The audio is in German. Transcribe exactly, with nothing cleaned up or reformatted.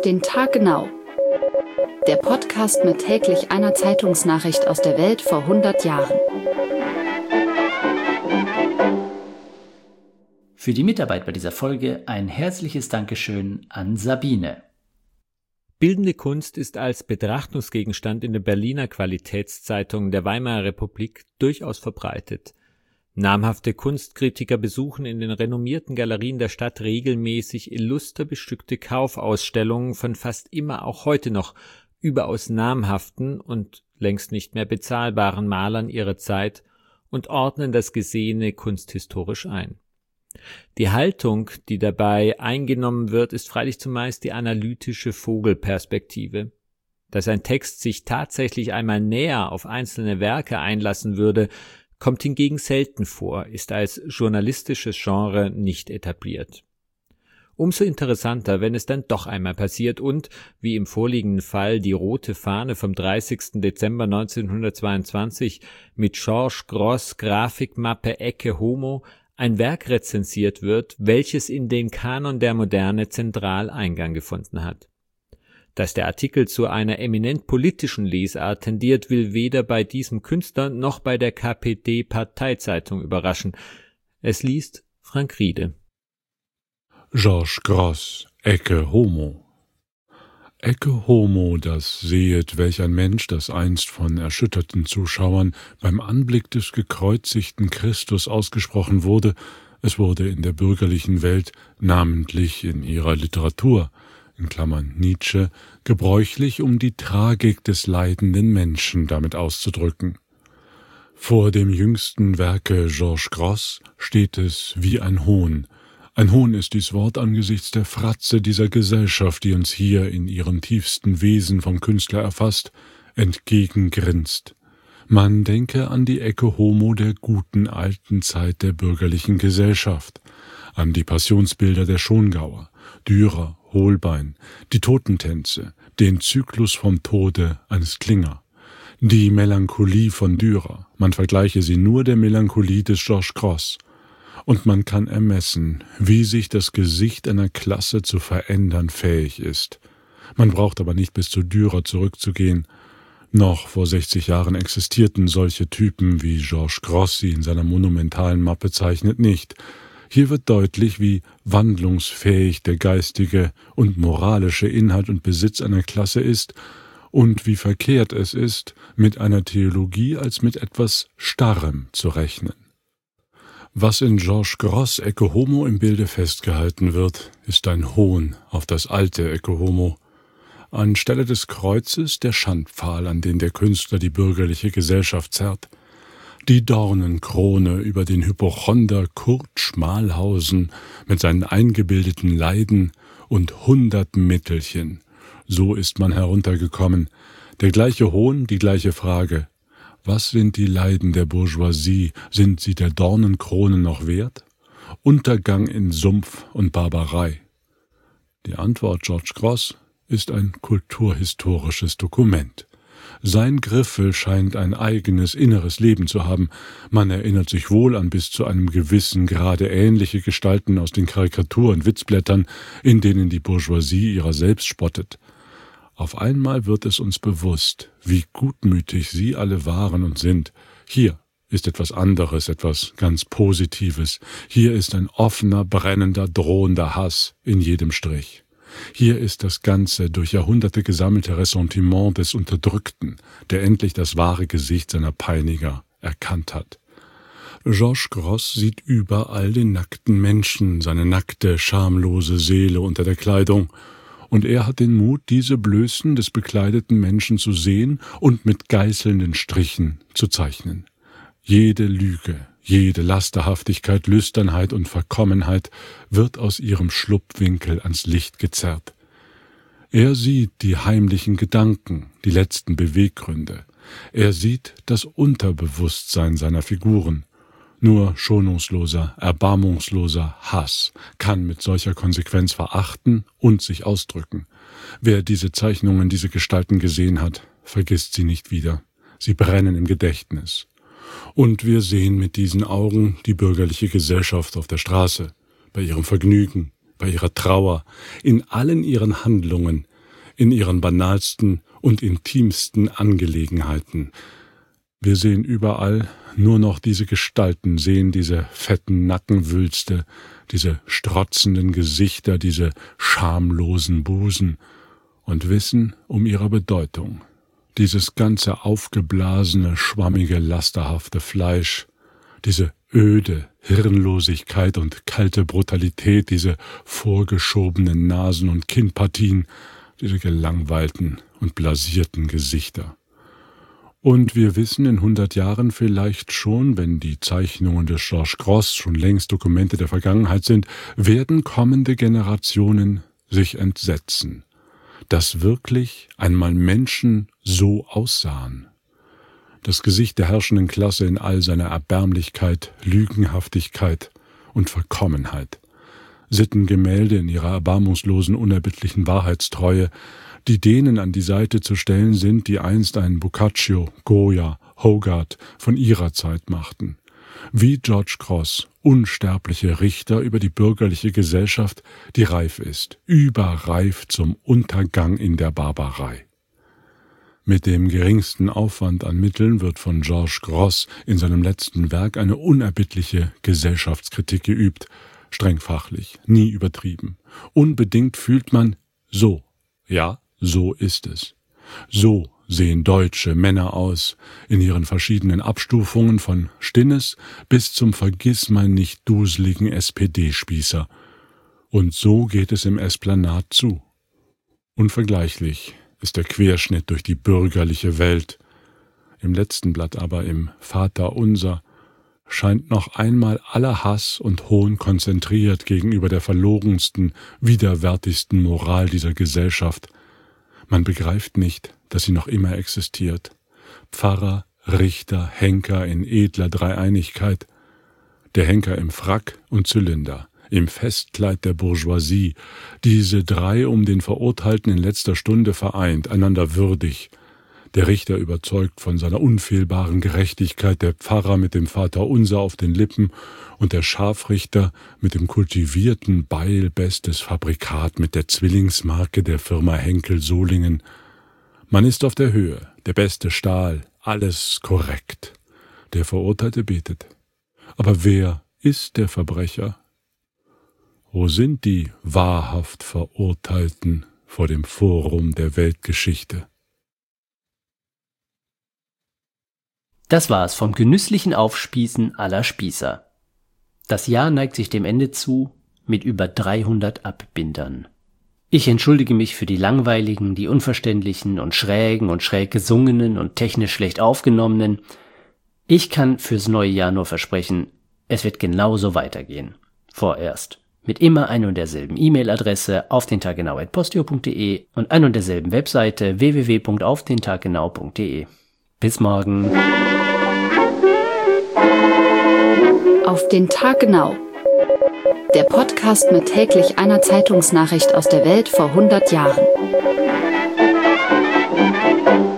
Auf den Tag genau. Der Podcast mit täglich einer Zeitungsnachricht aus der Welt vor hundert Jahren. Für die Mitarbeit bei dieser Folge ein herzliches Dankeschön an Sabine. Bildende Kunst ist als Betrachtungsgegenstand in den Berliner Qualitätszeitungen der Weimarer Republik durchaus verbreitet. Namhafte Kunstkritiker besuchen in den renommierten Galerien der Stadt regelmäßig illuster bestückte Kaufausstellungen von fast immer auch heute noch überaus namhaften und längst nicht mehr bezahlbaren Malern ihrer Zeit und ordnen das Gesehene kunsthistorisch ein. Die Haltung, die dabei eingenommen wird, ist freilich zumeist die analytische Vogelperspektive. Dass ein Text sich tatsächlich einmal näher auf einzelne Werke einlassen würde, kommt hingegen selten vor, ist als journalistisches Genre nicht etabliert. Umso interessanter, wenn es dann doch einmal passiert und, wie im vorliegenden Fall, die rote Fahne vom dreißigsten Dezember neunzehnhundertzweiundzwanzig mit Georges Gross Grafikmappe Ecce Homo ein Werk rezensiert wird, welches in den Kanon der Moderne zentral Eingang gefunden hat. Dass der Artikel zu einer eminent politischen Lesart tendiert, will weder bei diesem Künstler noch bei der K P D-Parteizeitung überraschen. Es liest Frank Riede. Georges Gross, Ecce Homo. Ecce Homo, das sehet, welch ein Mensch, das einst von erschütterten Zuschauern beim Anblick des gekreuzigten Christus ausgesprochen wurde, es wurde in der bürgerlichen Welt, namentlich in ihrer Literatur, in Klammern Nietzsche, gebräuchlich, um die Tragik des leidenden Menschen damit auszudrücken. Vor dem jüngsten Werke Georges Gross steht es wie ein Hohn. Ein Hohn ist dies Wort angesichts der Fratze dieser Gesellschaft, die uns hier in ihrem tiefsten Wesen vom Künstler erfasst, entgegengrinst. Man denke an die Ecce Homo der guten alten Zeit der bürgerlichen Gesellschaft, an die Passionsbilder der Schongauer, Dürer, Holbein, die Totentänze, den Zyklus vom Tode eines Klinger, die Melancholie von Dürer, man vergleiche sie nur der Melancholie des Georges Gross, und man kann ermessen, wie sich das Gesicht einer Klasse zu verändern fähig ist. Man braucht aber nicht bis zu Dürer zurückzugehen. Noch vor sechzig Jahren existierten solche Typen, wie Georges Gross sie in seiner monumentalen Mappe zeichnet, nicht. Hier wird deutlich, wie wandlungsfähig der geistige und moralische Inhalt und Besitz einer Klasse ist und wie verkehrt es ist, mit einer Theologie als mit etwas Starrem zu rechnen. Was in Georges Gross Ecce Homo im Bilde festgehalten wird, ist ein Hohn auf das alte Ecce Homo. Anstelle des Kreuzes der Schandpfahl, an den der Künstler die bürgerliche Gesellschaft zerrt. Die Dornenkrone über den Hypochonder Kurt Schmalhausen mit seinen eingebildeten Leiden und hundert Mittelchen. So ist man heruntergekommen. Der gleiche Hohn, die gleiche Frage. Was sind die Leiden der Bourgeoisie? Sind sie der Dornenkrone noch wert? Untergang in Sumpf und Barbarei. Die Antwort Georges Gross ist ein kulturhistorisches Dokument. Sein Griffel scheint ein eigenes inneres Leben zu haben. Man erinnert sich wohl an bis zu einem gewissen Grade ähnliche Gestalten aus den Karikatur- und Witzblättern, in denen die Bourgeoisie ihrer selbst spottet. Auf einmal wird es uns bewusst, wie gutmütig sie alle waren und sind. Hier ist etwas anderes, etwas ganz Positives. Hier ist ein offener, brennender, drohender Hass in jedem Strich. Hier ist das ganze, durch Jahrhunderte gesammelte Ressentiment des Unterdrückten, der endlich das wahre Gesicht seiner Peiniger erkannt hat. Georges Gross sieht überall den nackten Menschen, seine nackte, schamlose Seele unter der Kleidung, und er hat den Mut, diese Blößen des bekleideten Menschen zu sehen und mit geißelnden Strichen zu zeichnen. Jede Lüge, jede Lasterhaftigkeit, Lüsternheit und Verkommenheit wird aus ihrem Schlupfwinkel ans Licht gezerrt. Er sieht die heimlichen Gedanken, die letzten Beweggründe. Er sieht das Unterbewusstsein seiner Figuren. Nur schonungsloser, erbarmungsloser Hass kann mit solcher Konsequenz verachten und sich ausdrücken. Wer diese Zeichnungen, diese Gestalten gesehen hat, vergisst sie nicht wieder. Sie brennen im Gedächtnis. Und wir sehen mit diesen Augen die bürgerliche Gesellschaft auf der Straße, bei ihrem Vergnügen, bei ihrer Trauer, in allen ihren Handlungen, in ihren banalsten und intimsten Angelegenheiten. Wir sehen überall nur noch diese Gestalten, sehen diese fetten Nackenwülste, diese strotzenden Gesichter, diese schamlosen Busen und wissen um ihre Bedeutung. Dieses ganze aufgeblasene, schwammige, lasterhafte Fleisch, diese öde Hirnlosigkeit und kalte Brutalität, diese vorgeschobenen Nasen- und Kinnpartien, diese gelangweilten und blasierten Gesichter. Und wir wissen in hundert Jahren vielleicht schon, wenn die Zeichnungen des Georges Grosz schon längst Dokumente der Vergangenheit sind, werden kommende Generationen sich entsetzen, dass wirklich einmal Menschen so aussahen. Das Gesicht der herrschenden Klasse in all seiner Erbärmlichkeit, Lügenhaftigkeit und Verkommenheit. Sittengemälde in ihrer erbarmungslosen, unerbittlichen Wahrheitstreue, die denen an die Seite zu stellen sind, die einst einen Boccaccio, Goya, Hogarth von ihrer Zeit machten. Wie George Grosz, unsterbliche Richter über die bürgerliche Gesellschaft, die reif ist, überreif zum Untergang in der Barbarei. Mit dem geringsten Aufwand an Mitteln wird von George Grosz in seinem letzten Werk eine unerbittliche Gesellschaftskritik geübt, streng fachlich, nie übertrieben. Unbedingt fühlt man, so, ja, so ist es. So sehen deutsche Männer aus, in ihren verschiedenen Abstufungen von Stinnes bis zum vergissmeinnicht duseligen S P D-Spießer. Und so geht es im Esplanade zu. Unvergleichlich ist der Querschnitt durch die bürgerliche Welt. Im letzten Blatt aber, im Vaterunser, scheint noch einmal aller Hass und Hohn konzentriert gegenüber der verlogensten, widerwärtigsten Moral dieser Gesellschaft. Man begreift nicht, dass sie noch immer existiert. Pfarrer, Richter, Henker in edler Dreieinigkeit. Der Henker im Frack und Zylinder, im Festkleid der Bourgeoisie, diese drei um den Verurteilten in letzter Stunde vereint, einander würdig. Der Richter überzeugt von seiner unfehlbaren Gerechtigkeit, der Pfarrer mit dem Vaterunser auf den Lippen und der Scharfrichter mit dem kultivierten Beil bestes Fabrikat mit der Zwillingsmarke der Firma Henkel Solingen. Man ist auf der Höhe, der beste Stahl, alles korrekt. Der Verurteilte betet. Aber wer ist der Verbrecher? Wo sind die wahrhaft Verurteilten vor dem Forum der Weltgeschichte? Das war's vom genüsslichen Aufspießen aller Spießer. Das Jahr neigt sich dem Ende zu, mit über dreihundert Abbindern. Ich entschuldige mich für die langweiligen, die unverständlichen und schrägen und schräg gesungenen und technisch schlecht aufgenommenen. Ich kann fürs neue Jahr nur versprechen, es wird genauso weitergehen. Vorerst. Mit immer ein und derselben E-Mail-Adresse auf den Tag genau at posteo punkt de und ein und derselben Webseite w w w punkt auf den tag genau punkt de. Bis morgen. Auf den Tag genau. Der Podcast mit täglich einer Zeitungsnachricht aus der Welt vor hundert Jahren.